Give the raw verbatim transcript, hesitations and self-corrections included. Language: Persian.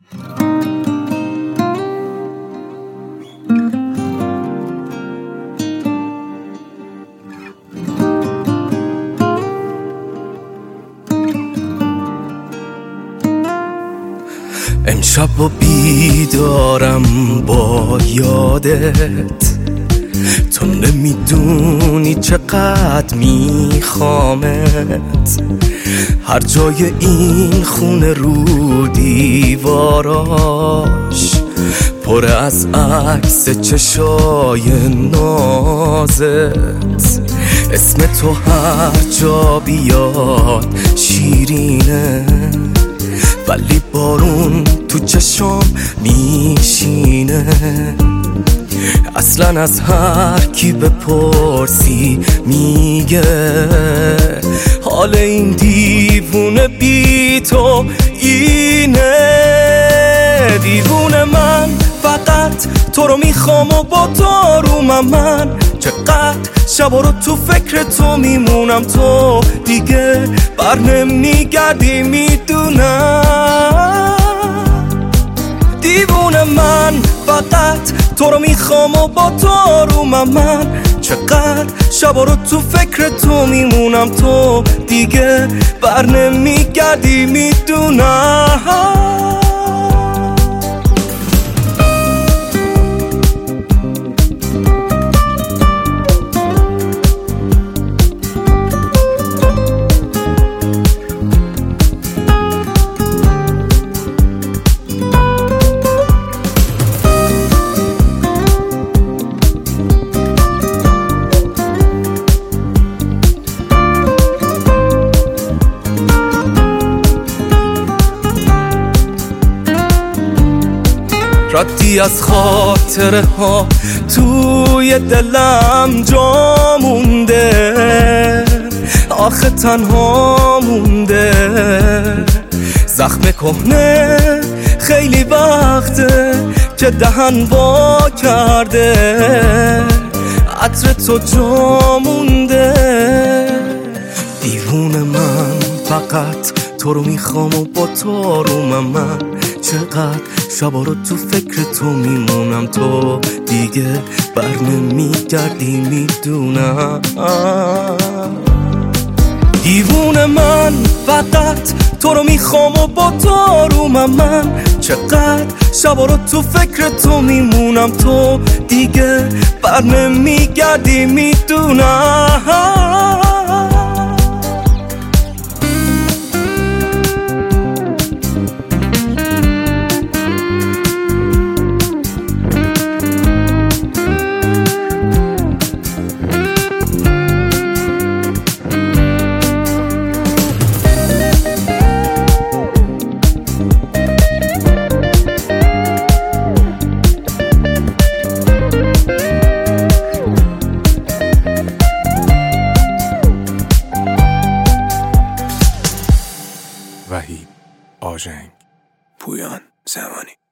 امشب و بیدارم با یادت، تو نمیدونی چقدر میخوامت. هر جای این خونه رو دیواراش پر از عکس چشای نازت. اسم تو هر جا بیاد شیرینه، ولی بارون تو چشام میشینه. اصلا از هر کی بپرسی میگه حال این دیوونه بی تو اینه. دیوونه من فقط تو رو میخوام و با تو رومم. من چقدر شبا رو تو فکر تو میمونم، تو دیگه بر نمیگردی میدونم. دیوونه من فقط تو رو میخوام و با تو رومم. من چقدر شبا رو تو فکر تو میمونم، تو دیگه بر نمیگردی میدونم. ردی از خاطره ها توی دلم جا مونده، آخه تنها مونده. زخم کهنه خیلی وقته که دهن وا کرده، عطر تو جا مونده. دیوونه من فقط تو رو میخوام و با تو رومم. من چقدر شبا رو تو فکر تو میمونم، تو دیگه بر نمیگردی میدونم. دیوونه من فقط تو رو میخوام و با تو رومم. من چقدر شبا رو تو فکر تو میمونم، تو دیگه بر نمیگردی میدونم. وحید آژنگ، پویان زمانی.